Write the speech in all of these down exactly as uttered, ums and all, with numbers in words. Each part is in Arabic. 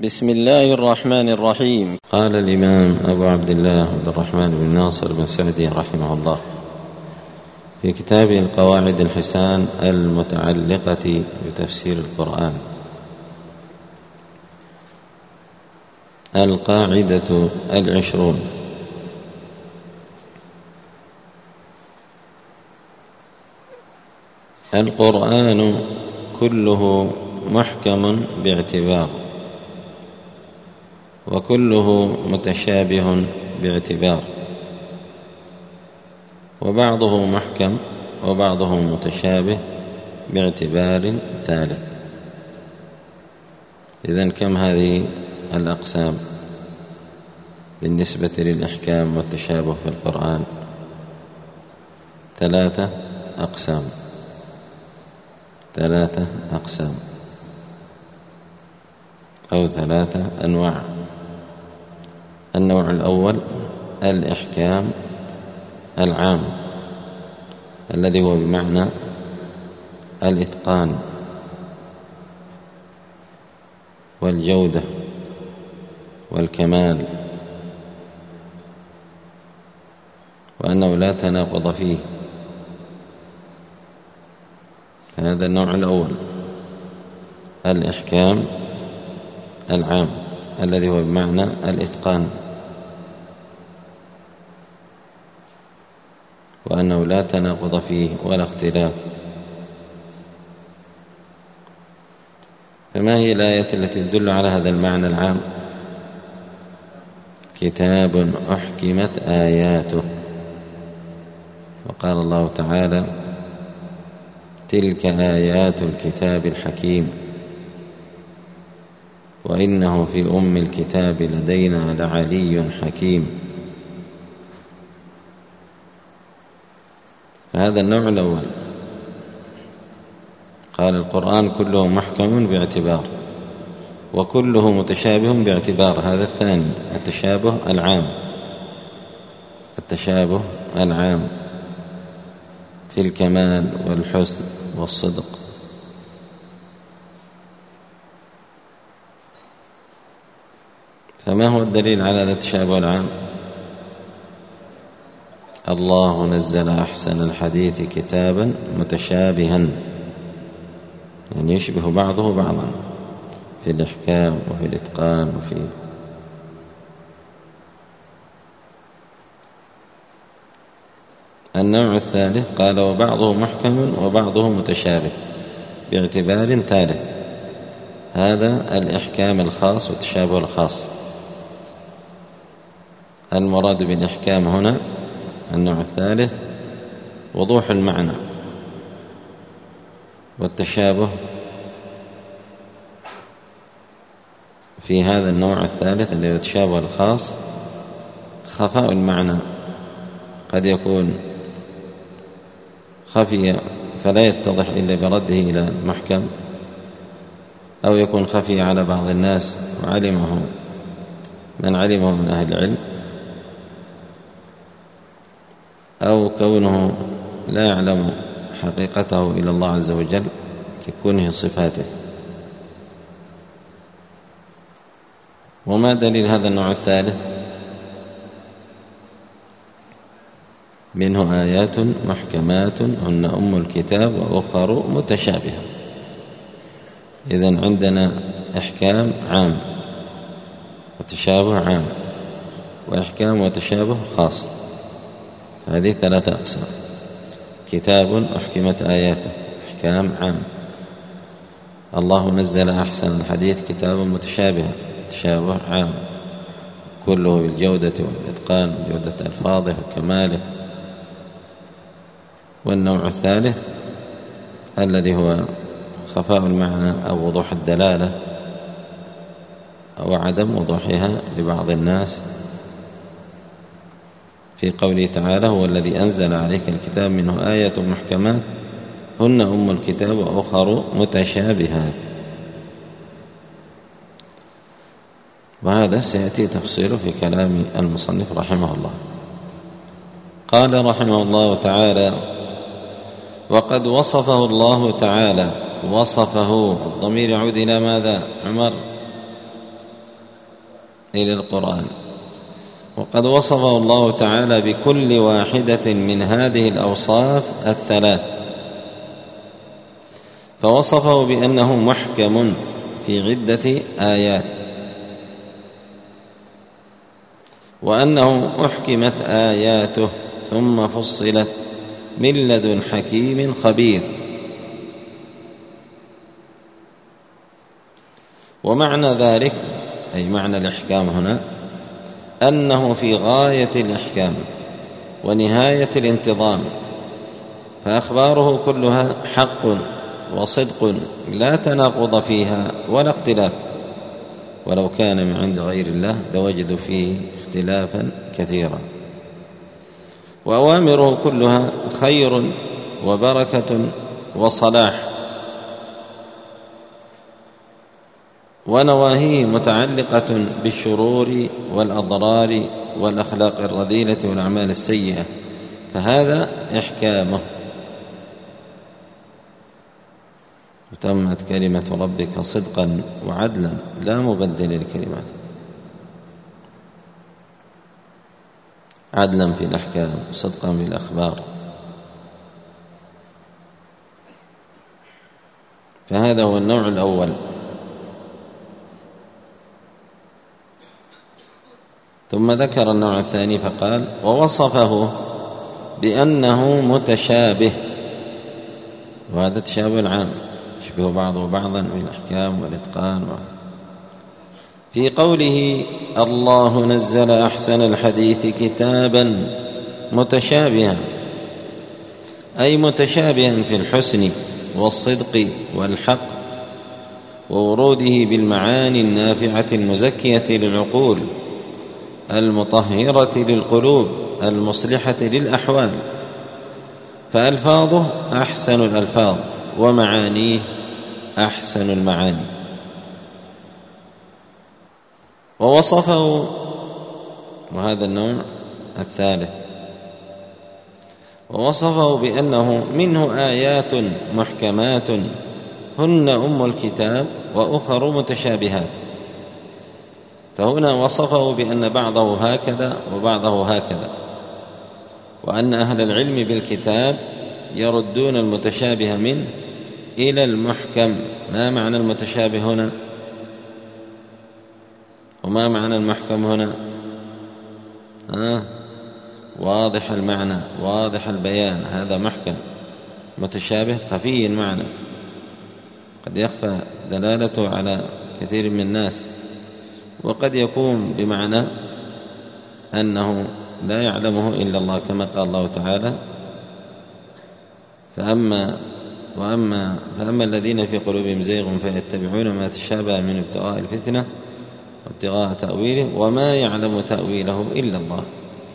بسم الله الرحمن الرحيم. قال الإمام أبو عبد الله عبد الرحمن بن ناصر بن سعدي رحمه الله في كتابه القواعد الحسان المتعلقة بتفسير القرآن: القاعدة العشرون: القرآن كله محكم باعتبار، وكله متشابه باعتبار، وبعضه محكم وبعضه متشابه باعتبار ثالث. إذن كم هذه الأقسام بالنسبة للإحكام والتشابه في القرآن؟ ثلاثة أقسام ثلاثة أقسام أو ثلاثة أنواع. النوع الأول الإحكام العام الذي هو بمعنى الإتقان والجودة والكمال، وأنه لا تناقض فيه. هذا النوع الأول الإحكام العام الذي هو بمعنى الإتقان، وأنه لا تناقض فيه ولا اختلاف. فما هي الآية التي تدل على هذا المعنى العام؟ كتاب أحكمت آياته، وقال الله تعالى: تلك آيات الكتاب الحكيم وإنه في أم الكتاب لدينا لعلي حكيم. فهذا النوع الأول. قال القرآن كله محكم باعتبار وكله متشابه باعتبار. هذا الثاني التشابه العام التشابه العام في الكمال والحسن والصدق. فما هو الدليل على هذا التشابه العام؟ الله نزل أحسن الحديث كتابا متشابها، يعني يشبه بعضه بعضا في الإحكام وفي الإتقان وفي النوع الثالث قال: وبعضه محكم وبعضه متشابه باعتبار ثالث. هذا الإحكام الخاص والتشابه الخاص. المراد بالإحكام هنا النوع الثالث وضوح المعنى، والتشابه في هذا النوع الثالث الذي هو التشابه الخاص خفاء المعنى، قد يكون خفي فلا يتضح إلا برده إلى المحكم، أو يكون خفي على بعض الناس وعلمه من علمه من أهل العلم، أو كونه لا يعلم حقيقته إلى الله عز وجل ككونه صفاته. وما دليل هذا النوع الثالث؟ منه آيات محكمات هن أم الكتاب وأخر متشابهة. إذن عندنا إحكام عام وتشابه عام، وإحكام وتشابه خاص. هذه ثلاثة أقسام: كتاب أحكمت آياته إحكام عام، الله نزل أحسن الحديث كتابا متشابها تشابه عام، كله بالجودة والإتقان جودة ألفاظه وكماله. والنوع الثالث الذي هو خفاء المعنى أو وضوح الدلالة أو عدم وضوحها لبعض الناس، في قوله تعالى: هو الذي أنزل عليك الكتاب منه آية محكمات هن أم الكتاب وأخر متشابهات. وهذا سيأتي تفصيله في كلام المصنف رحمه الله. قال رحمه الله تعالى: وقد وصفه الله تعالى، وصفه الضمير يعود إلى ماذا؟ عمر إلى القرآن، وقد وصفه الله تعالى بكل واحدة من هذه الأوصاف الثلاث، فوصفه بأنه محكم في عدة آيات، وأنه أحكمت آياته ثم فصلت من لدن حكيم خبير. ومعنى ذلك أي معنى الإحكام هنا أنه في غاية الإحكام ونهاية الانتظام، فأخباره كلها حق وصدق لا تناقض فيها ولا اختلاف، ولو كان من عند غير الله لوجدوا فيه اختلافا كثيرا. وأوامره كلها خير وبركة وصلاح، ونواهيه متعلقة بالشرور والأضرار والأخلاق الرذيلة والأعمال السيئة، فهذا إحكامه. وتمت كلمة ربك صدقا وعدلا لا مبدل لكلماته، عدلا في الأحكام صدقا في الأخبار. فهذا هو النوع الأول. ثم ذكر النوع الثاني فقال: ووصفه بأنه متشابه، وهذا التشابه العام يشبه بعضه بعضا في الأحكام والإتقان. في قوله: الله نزل أحسن الحديث كتابا متشابها، أي متشابها في الحسن والصدق والحق، ووروده بالمعاني النافعة المزكية للعقول المطهرة للقلوب المصلحة للأحوال، فألفاظه أحسن الألفاظ ومعانيه أحسن المعاني. ووصفه، وهذا النوع الثالث، ووصفه بأنه منه آيات محكمات هن أم الكتاب وأخر متشابهات، فهنا وصفه بأن بعضه هكذا وبعضه هكذا، وأن أهل العلم بالكتاب يردون المتشابه منه إلى المحكم. ما معنى المتشابه هنا؟ وما معنى المحكم هنا؟ آه واضح المعنى واضح البيان، هذا محكم. متشابه خفي المعنى، قد يخفى دلالته على كثير من الناس، وقد يكون بمعنى أنه لا يعلمه إلا الله، كما قال الله تعالى: فأما وأما فأما الذين في قلوبهم زيغ فيتبعون ما تشابه منه ابتغاء الفتنة وابتغاء تأويله وما يعلم تأويله إلا الله.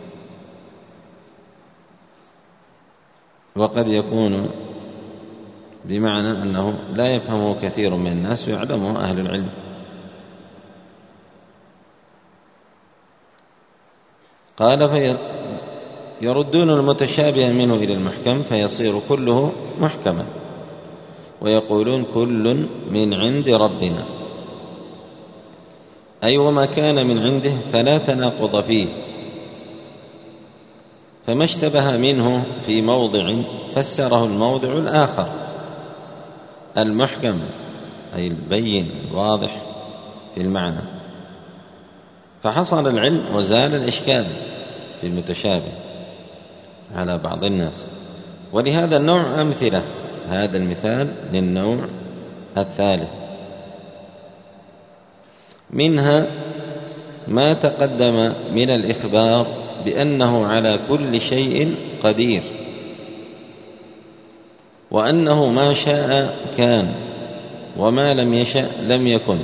وقد يكون بمعنى أنه لا يفهمه كثير من الناس ويعلمه أهل العلم. قال: فيردون المتشابه منه إلى المحكم فيصير كله محكما، ويقولون كل من عند ربنا، أي وما كان من عنده فلا تناقض فيه، فما اشتبه منه في موضع فسره الموضع الآخر المحكم، أي البين الواضح في المعنى، فحصل العلم وزال الإشكال في المتشابه على بعض الناس. ولهذا النوع أمثلة، هذا المثال للنوع الثالث. منها ما تقدم من الإخبار بأنه على كل شيء قدير، وأنه ما شاء كان وما لم يشأ لم يكن،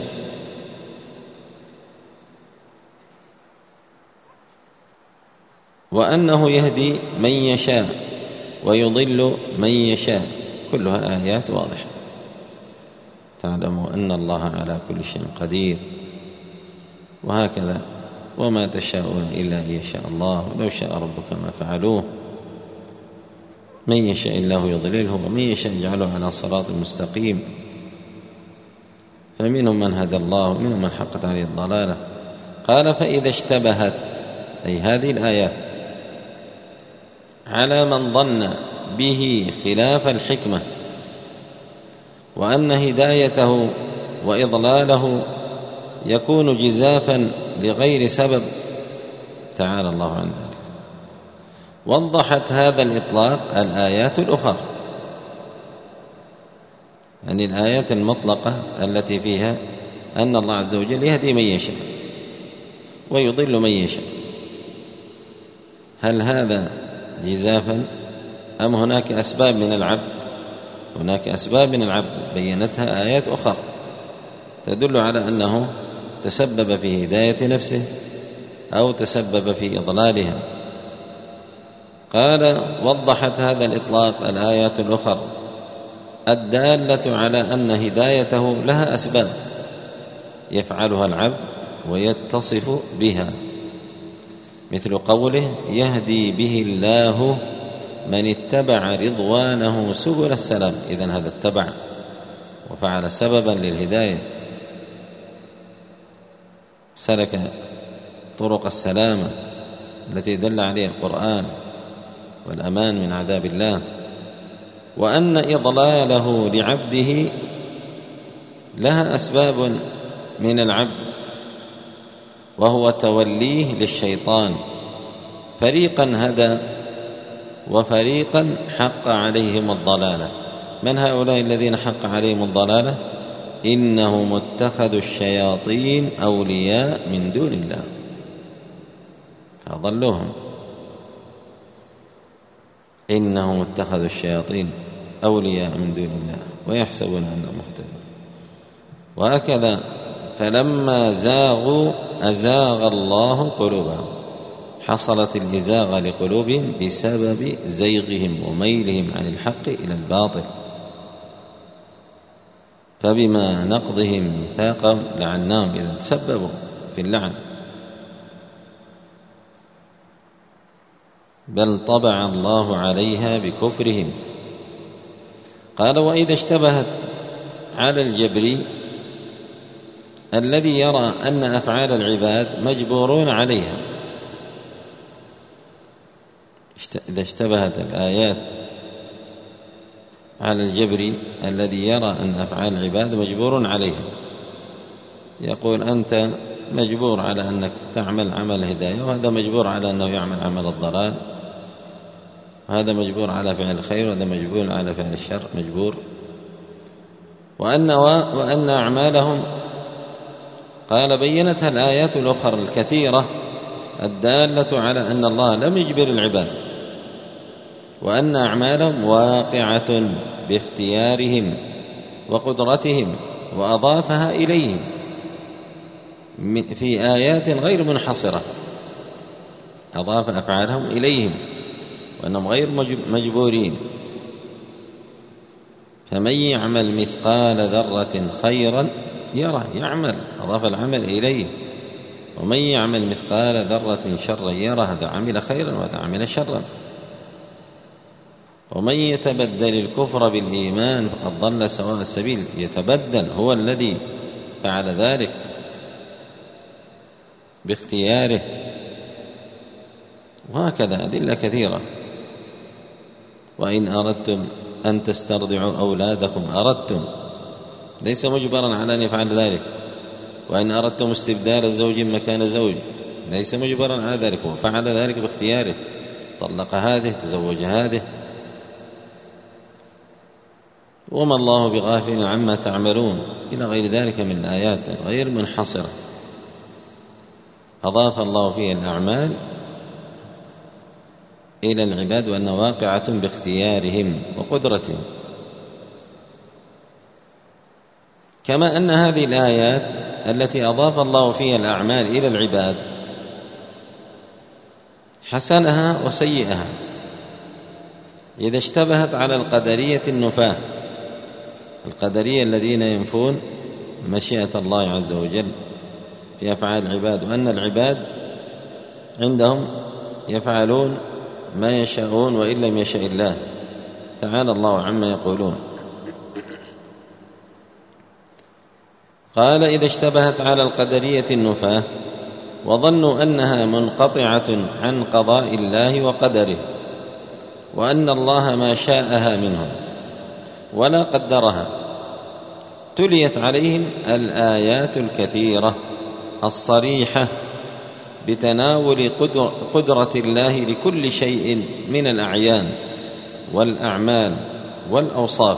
وأنه يهدي من يشاء ويضل من يشاء، كلها آيات واضحة تعلم أن الله على كل شيء قدير. وهكذا: وما تشاءون إلا أن يشاء الله ولو شاء ربك ما فعلوه، من يشاء الله يضلله ومن يشاء يجعله على صراط مستقيم، فمنهم من هدى الله ومنهم من حقت عليه الضلالة، قال فإذا اشتبهت أي هذه الآيات على من ظن به خلاف الحكمة وأن هدايته وإضلاله يكون جزافا لغير سبب تعالى الله عن ذلك. وضحت هذا الإطلاق الآيات الأخرى، يعني الآيات المطلقة التي فيها أن الله عز وجل يهدي من يشاء ويضل من يشاء. هل هذا جزافا أم هناك أسباب من العبد؟ هناك أسباب من العبد بينتها آيات أخرى تدل على أنه تسبب في هداية نفسه أو تسبب في إضلالها. قال وضحت هذا الإطلاق الآيات الأخرى الدالة على أن هدايته لها أسباب يفعلها العبد ويتصف بها، مثل قوله يهدي به الله من اتبع رضوانه سبل السلام. إذن هذا اتبع وفعل سببا للهداية، سلك طرق السلامة التي دل عليها القرآن والأمان من عذاب الله. وأن إضلاله لعبده لها أسباب من العبد، وهو توليه للشيطان، فريقا هدى وفريقا حق عليهم الضلالة. من هؤلاء الذين حق عليهم الضلالة؟ إنهم اتخذوا الشياطين أولياء من دون الله فأضلوهم. إنهم اتخذوا الشياطين أولياء من دون الله ويحسبون أنهم مهتدون. وهكذا فلما زاغوا أزاغ الله قلوبهم، حصلت الإزاغة لقلوبهم بسبب زيغهم وميلهم عن الحق إلى الباطل. فبما نقضهم ميثاقهم لعناهم، إذا تسببوا في اللعن. بل طبع الله عليها بكفرهم. قال وإذا اشتبهت على الجبري الذي يرى أن أفعال العباد مجبورون عليها، إذا اشتبهت الآيات على الجبري الذي يرى أن أفعال العباد مجبور عليها، يقول أنت مجبور على أنك تعمل عمل الهداية، وهذا مجبور على أنه يعمل عمل الضلال، وهذا مجبور على فعل الخير، وهذا مجبور على فعل الشر، مجبور. وأن, وأن أعمالهم قال بينتها الآيات الأخرى الكثيرة الدالة على أن الله لم يجبر العباد، وأن أعمالهم واقعة باختيارهم وقدرتهم، وأضافها إليهم في آيات غير منحصرة، أضاف أفعالهم إليهم وأنهم غير مجبورين. فمن يعمل مثقال ذرة خيرا يره، يعمل، أضاف العمل إليه. ومن يعمل مثقال ذرة شرا يره، هذا عمل خيرا وهذا عمل شرا. ومن يتبدل الكفر بالإيمان فقد ضل سواء السبيل، يتبدل، هو الذي فعل ذلك باختياره. وهكذا أدلة كثيرة. وإن أردتم أن تسترضعوا أولادكم أردتم، ليس مجبرا على أن يفعل ذلك. وإن أردتم استبدال زوج مكان زوج، ليس مجبرا على ذلك، وفعل ذلك باختياره، طلق هذه تزوج هذه. وما الله بغافل عما تعملون إلى غير ذلك من الآيات غير منحصرة. أضاف الله فيها الأعمال إلى العباد وأن واقعة باختيارهم وقدرتهم. كما أن هذه الآيات التي أضاف الله فيها الأعمال إلى العباد حسنها وسيئها إذا اشتبهت على القدرية النفاة، القدرية الذين ينفون مشيئة الله عز وجل في أفعال العباد، وأن العباد عندهم يفعلون ما يشاءون وإن لم يشاء الله، تعالى الله عما يقولون. قال إذا اشتبهت على القدرية النفاة وظنوا أنها منقطعة عن قضاء الله وقدره، وأن الله ما شاءها منهم ولا قدرها. تليت عليهم الآيات الكثيرة الصريحة بتناول قدرة الله لكل شيء من الأعيان والأعمال والأوصاف،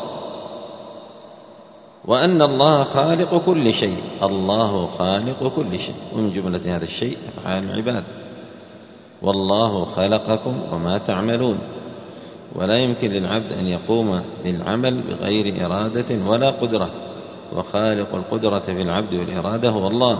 وأن الله خالق كل شيء. الله خالق كل شيء، ومن جملة هذا الشيء أفعال العباد. والله خلقكم وما تعملون، ولا يمكن للعبد أن يقوم بالعمل بغير إرادة ولا قدرة، وخالق القدرة في العبد والإرادة هو الله،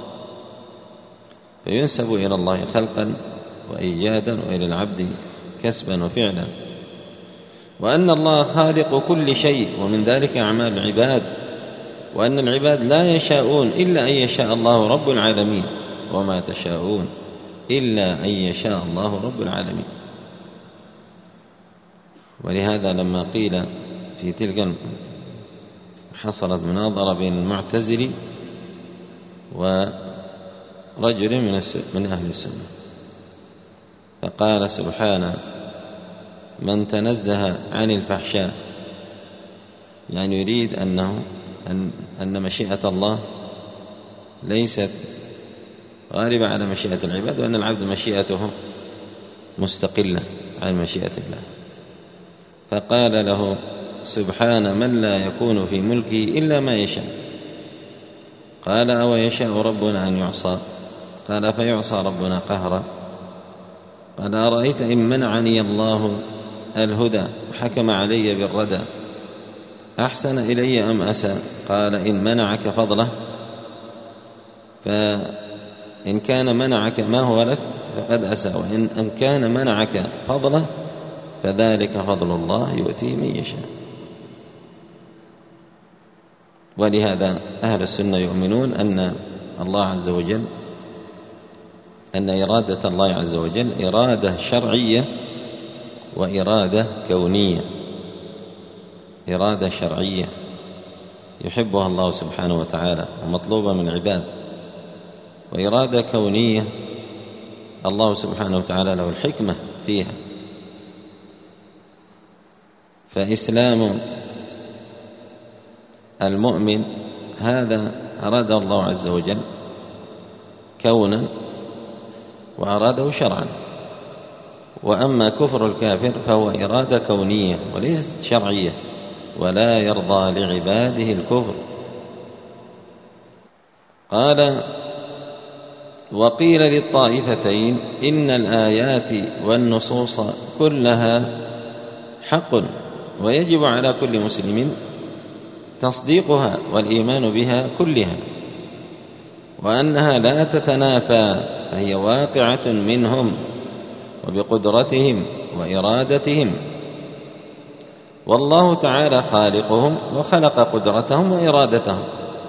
فينسب إلى الله خلقا وإيجادا، وإلى العبد كسبا وفعلا. وأن الله خالق كل شيء، ومن ذلك أعمال العباد، وأن العباد لا يشاءون إلا أن يشاء الله رب العالمين، وما تشاءون إلا أن يشاء الله رب العالمين. ولهذا لما قيل في تلك حصلت مناظرة بين المعتزلي ورجل من أهل السنة، فقال سبحانه من تنزه عن الفحشاء، يعني يريد أنه أن, أن مشيئة الله ليست غالبة على مشيئة العباد، وأن العبد مشيئته مستقلة عن مشيئة الله. فقال له سبحان من لا يكون في ملكه إلا ما يشاء. قال أو يشاء ربنا أن يعصى؟ قال فيعصى ربنا قهرا. قال أرأيت إن منعني الله الهدى وحكم علي بالردى أحسن إلي أم أساء؟ قال إن منعك فضله، فإن كان منعك ما هو لك فقد أساء، وإن أن كان منعك فضله فذلك فضل الله يؤتيه من يشاء. ولهذا أهل السنة يؤمنون أن الله عز وجل أن إرادة الله عز وجل إرادة شرعية وإرادة كونية. إرادة شرعية يحبها الله سبحانه وتعالى ومطلوبة من العباد، وإرادة كونية الله سبحانه وتعالى له الحكمة فيها. فإسلام المؤمن هذا أراد الله عز وجل كونا وأراده شرعا، وأما كفر الكافر فهو إرادة كونية وليست شرعية، ولا يرضى لعباده الكفر. قال وقيل للطائفتين إن الآيات والنصوص كلها حق، ويجب على كل مسلم تصديقها والإيمان بها كلها، وأنها لا تتنافى، فهي واقعة منهم وبقدرتهم وإرادتهم، والله تعالى خالقهم وخلق قدرتهم وإرادتهم.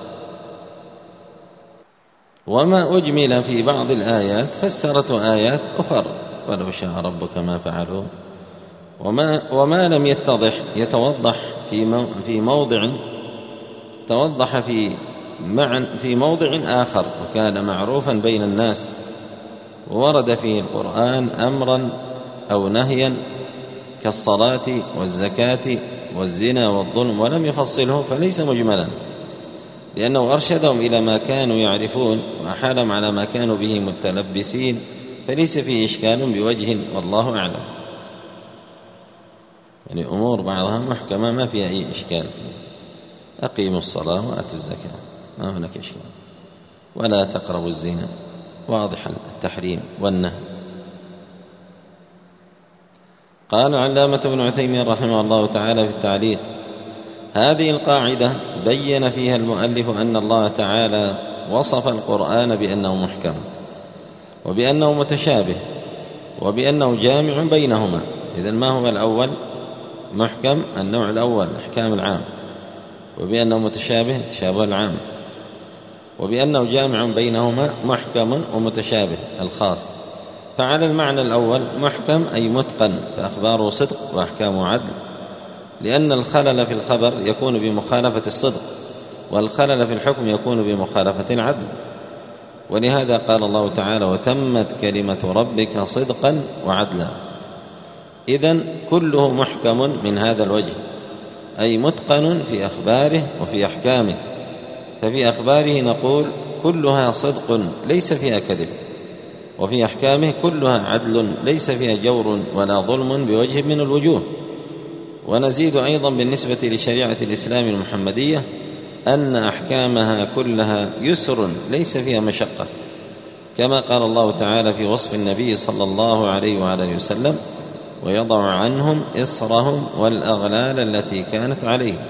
وما أجمل في بعض الآيات فسرته آيات أخرى، ولو شاء ربك ما فعلوه. وما, وما لم يتضح يتوضح في في موضع توضح في مع في موضع آخر، وكان معروفا بين الناس، وورد فيه القرآن أمرا أو نهيا كالصلاة والزكاة والزنا والظلم، ولم يفصله فليس مجملا، لأنه أرشدهم إلى ما كانوا يعرفون وأحالهم على ما كانوا به متلبسين، فليس فيه إشكال بوجه، والله أعلم. يعني أمور بعضها محكمة ما فيها أي إشكال. أقيموا الصلاة وآتوا الزكاة، ما هناك إشكال. ولا تقربوا الزنا، واضح التحريم والنهي. قال علامة ابن عثيمين رحمه الله تعالى في التعليق: هذه القاعدة بين فيها المؤلف أن الله تعالى وصف القرآن بأنه محكم، وبأنه متشابه، وبأنه جامع بينهما. إذن ما هو الأول؟ محكم النوع الأول الأحكام العام، وبأنه متشابه تشابه العام، وبأنه جامع بينهما محكم ومتشابه الخاص. فعلى المعنى الأول محكم أي متقن، فأخباره صدق وأحكامه عدل، لأن الخلل في الخبر يكون بمخالفة الصدق، والخلل في الحكم يكون بمخالفة العدل. ولهذا قال الله تعالى: وتمت كلمة ربك صدقا وعدلا. إذن كله محكم من هذا الوجه، أي متقن في أخباره وفي أحكامه. ففي أخباره نقول كلها صدق ليس فيها كذب، وفي أحكامه كلها عدل ليس فيها جور ولا ظلم بوجه من الوجوه. ونزيد أيضا بالنسبة لشريعة الإسلام المحمدية أن أحكامها كلها يسر ليس فيها مشقة، كما قال الله تعالى في وصف النبي صلى الله عليه وعلى وسلم: ويضع عنهم إصرهم والأغلال التي كانت عليهم.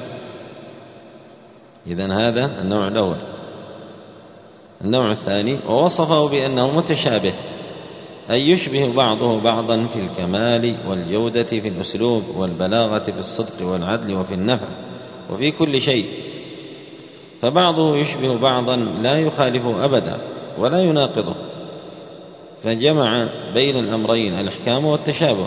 إذن هذا النوع الأول. النوع الثاني: ووصفه بأنه متشابه، أي يشبه بعضه بعضا في الكمال والجودة في الأسلوب والبلاغة في الصدق والعدل وفي النفع وفي كل شيء، فبعضه يشبه بعضا لا يخالفه أبدا ولا يناقضه، فجمع بين الأمرين الإحكام والتشابه.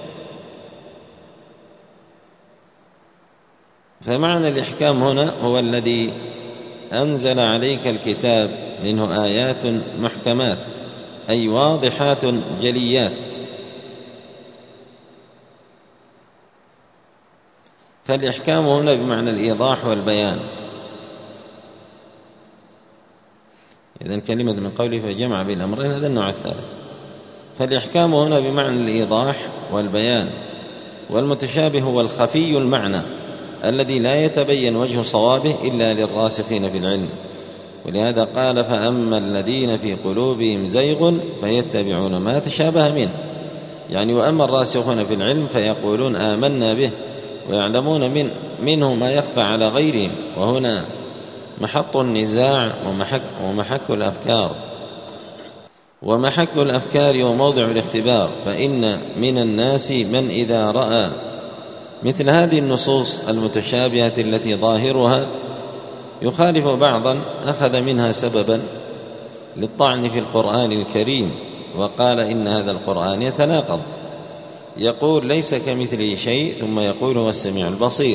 فمعنى الإحكام هنا هو الذي أنزل عليك الكتاب منه آيات محكمات، أي واضحات جليات. فالإحكام هنا بمعنى الإيضاح والبيان. إذن كلمة من قوله فجمع بين الأمرين، هذا النوع الثالث. فالإحكام هنا بمعنى الإيضاح والبيان، والمتشابه هو الخفي المعنى الذي لا يتبين وجه صوابه إلا للراسخين في العلم. ولهذا قال: فأما الذين في قلوبهم زيغ فيتبعون ما تشابه منه، يعني وأما الراسخون في العلم فيقولون آمنا به ويعلمون من منه ما يخفى على غيرهم. وهنا محط النزاع ومحك, ومحك الأفكار ومحك الأفكار وموضع الاختبار. فإن من الناس من إذا رأى مثل هذه النصوص المتشابهة التي ظاهرها يخالف بعضا أخذ منها سببا للطعن في القرآن الكريم، وقال إن هذا القرآن يتناقض، يقول ليس كمثله شيء ثم يقول هو السميع البصير.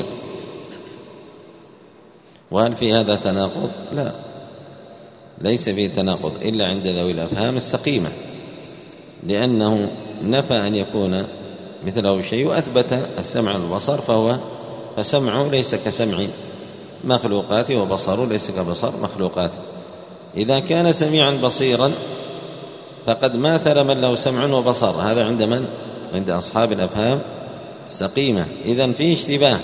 وهل في هذا تناقض؟ لا، ليس فيه تناقض إلا عند ذوي الأفهام السقيمة، لأنه نفى أن يكون مثله شيء وأثبت السمع والبصر، فهو فسمعه ليس كسمع مخلوقاته وبصره ليس كبصر مخلوقاته. إذا كان سميعا بصيرا فقد ماثل من له سمع وبصر، هذا عند من؟ عند أصحاب الأفهام السقيمة. إذن فيه اشتباه،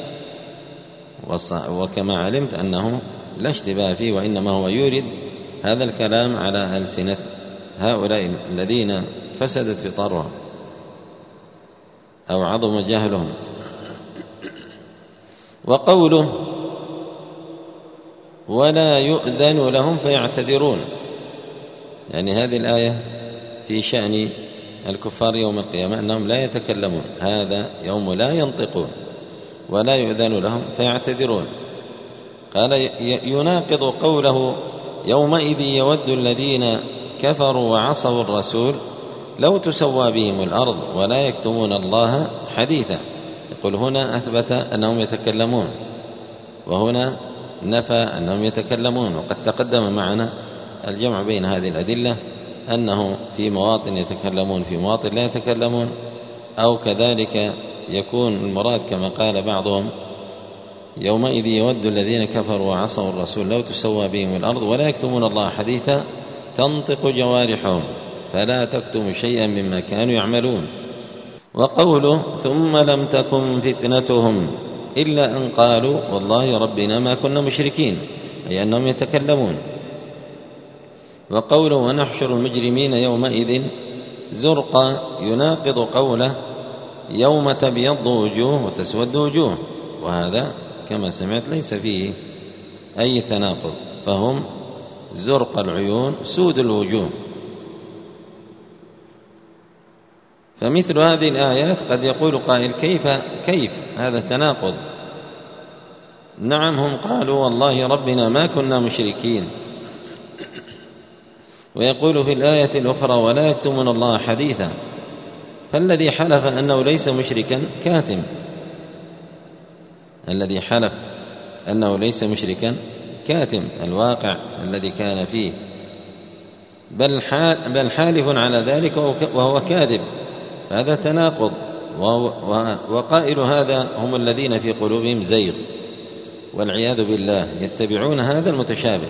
وكما علمت أنه لا اشتباه فيه، وإنما هو يورد هذا الكلام على ألسنة هؤلاء الذين فسدت فطرهم أو عظم جهلهم. وقوله ولا يؤذن لهم فيعتذرون، يعني هذه الآية في شأن الكفار يوم القيامة أنهم لا يتكلمون، هذا يوم لا ينطقون، ولا يؤذن لهم فيعتذرون. قال يناقض قوله يومئذ يود الذين كفروا وعصوا الرسول لو تسوى بهم الأرض ولا يكتمون الله حديثا. يقول هنا أثبت أنهم يتكلمون، وهنا نفى أنهم يتكلمون. وقد تقدم معنا الجمع بين هذه الأدلة، أنه في مواطن يتكلمون في مواطن لا يتكلمون، أو كذلك يكون المراد كما قال بعضهم يومئذ يود الذين كفروا وعصوا الرسول لو تسوى بهم الأرض ولا يكتمون الله حديثا تنطق جوارحهم فلا تكتم شيئا مما كانوا يعملون. وقوله ثم لم تكن فتنتهم إلا أن قالوا والله ربنا ما كنا مشركين، أي أنهم يتكلمون. وقوله ونحشر المجرمين يومئذ زرقا يناقض قوله يوم تبيض وجوه وتسود وجوه، وهذا كما سمعت ليس فيه أي تناقض، فهم زرق العيون سود الوجوه. فمثل هذه الآيات قد يقول قائل كيف كيف هذا التناقض؟ نعم هم قالوا والله ربنا ما كنا مشركين، ويقول في الآية الأخرى ولا يكتمون الله حديثا، فالذي حلف أنه ليس مشركا كاتم، الذي حلف أنه ليس مشركا كاتم الواقع الذي كان فيه. بل, حال بل حالف على ذلك وهو كاذب، هذا تناقض. وقائل هذا هم الذين في قلوبهم زيغ والعياذ بالله، يتبعون هذا المتشابه.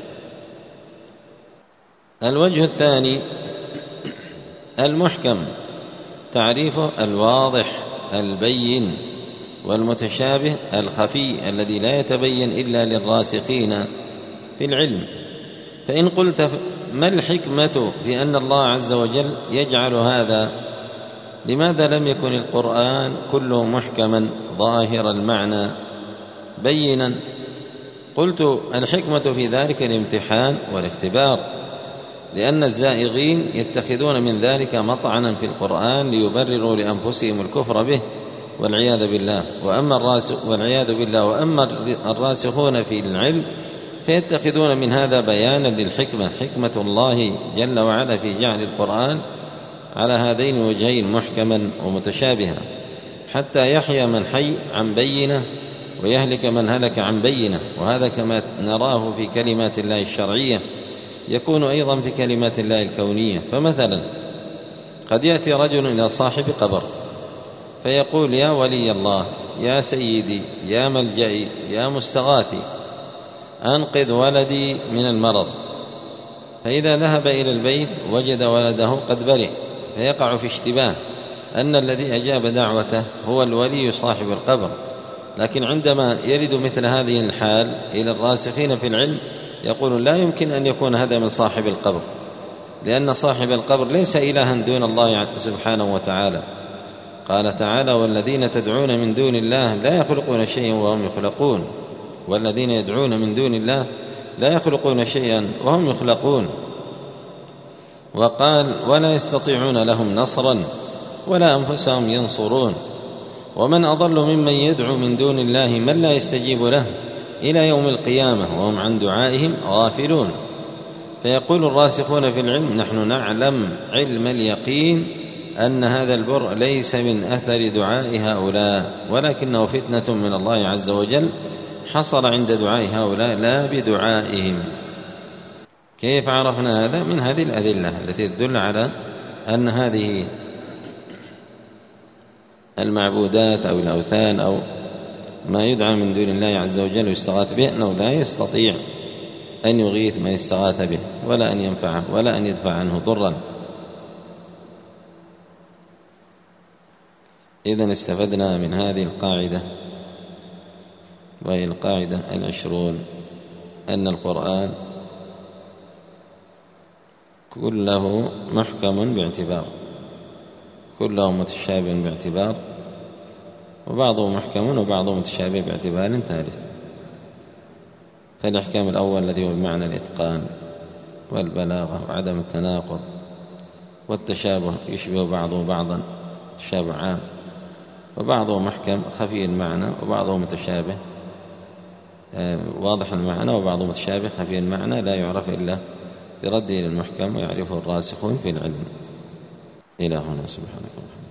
الوجه الثاني المحكم، تعريفه الواضح البين، والمتشابه الخفي الذي لا يتبين إلا للراسخين في العلم. فإن قلت ما الحكمة في أن الله عز وجل يجعل هذا؟ لماذا لم يكن القرآن كله محكما ظاهر المعنى بينا؟ قلت الحكمة في ذلك الامتحان والاختبار، لأن الزائغين يتخذون من ذلك مطعنا في القرآن ليبرروا لأنفسهم الكفر به والعياذ بالله. وأما الراسخ والعياذ بالله وأما الراسخون في العلم فيتخذون من هذا بيانا للحكمة، حكمة الله جل وعلا في جعل القرآن على هذين الوجهين محكما ومتشابها، حتى يحيى من حي عن بينة ويهلك من هلك عن بينة. وهذا كما نراه في كلمات الله الشرعية يكون أيضا في كلمات الله الكونية. فمثلا قد يأتي رجل إلى صاحب قبر فيقول يا ولي الله، يا سيدي، يا ملجئي، يا مستغاثي، أنقذ ولدي من المرض. فإذا ذهب إلى البيت وجد ولده قد برئ، فيقع في اشتباه أن الذي أجاب دعوته هو الولي صاحب القبر. لكن عندما يرد مثل هذه الحال إلى الراسخين في العلم يقول لا يمكن أن يكون هذا من صاحب القبر، لأن صاحب القبر ليس إلها دون الله سبحانه وتعالى. قال تعالى والذين تدعون من دون الله لا يخلقون شيئا وهم يخلقون، والذين يدعون من دون الله لا يخلقون شيئا وهم يخلقون. وقال ولا يستطيعون لهم نصرا ولا أنفسهم ينصرون. ومن أضل ممن يدعو من دون الله من لا يستجيب له إلى يوم القيامة وهم عن دعائهم غافلون. فيقول الراسخون في العلم نحن نعلم علم اليقين أن هذا البرء ليس من أثر دعاء هؤلاء، ولكنه فتنة من الله عز وجل حصل عند دعاء هؤلاء لا بدعائهم. كيف عرفنا هذا؟ من هذه الأدلة التي تدل على أن هذه المعبودات أو الأوثان أو ما يدعى من دون الله عز وجل ويستغاث به أنه لا يستطيع أن يغيث من استغاث به ولا أن ينفعه ولا أن يدفع عنه ضرا. إذن استفدنا من هذه القاعدة، وهي القاعدة العشرون، أن القرآن كله محكم باعتبار، كله متشابه باعتبار، وبعضه محكم وبعضه متشابه باعتبار ثالث. فالإحكام الأول الذي هو بمعنى الإتقان والبلاغة وعدم التناقض، والتشابه يشبه بعضه بعضا تشابه عام، وبعضه محكم خفي المعنى، وبعضه متشابه واضح المعنى، وبعضه متشابه خفي المعنى لا يعرف إلا برده إلى المحكم ويعرفه الراسخون في العلم. إلى هنا سبحانك.